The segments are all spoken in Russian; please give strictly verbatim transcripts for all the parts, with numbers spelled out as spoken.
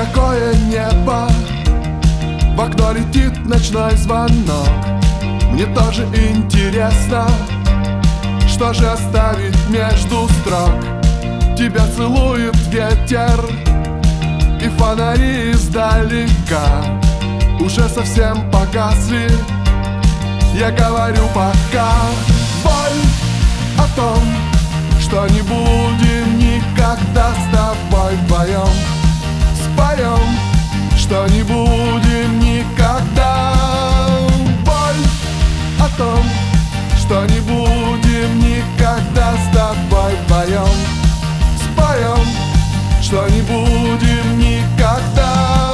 какое небо, в окно летит ночной звонок. Мне тоже интересно, что же оставить между строк. Тебя целует ветер и фонари издалека уже совсем погасли. Я говорю пока. Боль о том, что не будем никогда с тобой вдвоем. Споем, что не будем никогда. Боль о том, что не будем никогда с тобой вдвоем. Споем, что не будем никогда.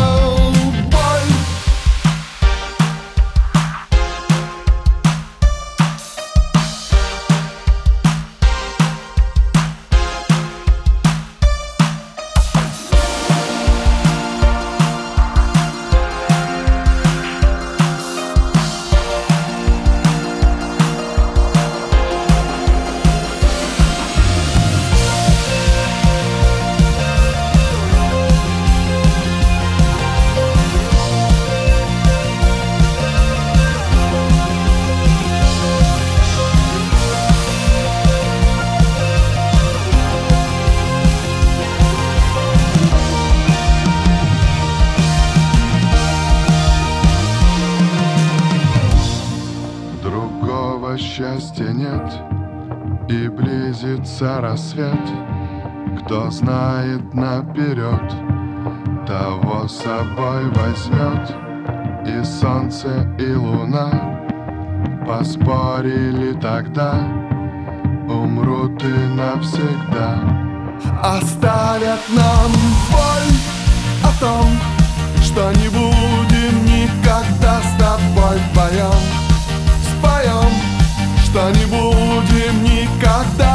Счастья нет, и близится рассвет. Кто знает наперед, того с собой возьмет. И солнце, и луна поспорили тогда, умрут и навсегда. Оставят нам боль о том, что не будем никогда с тобой вдвоем. Споем, что не будем никогда.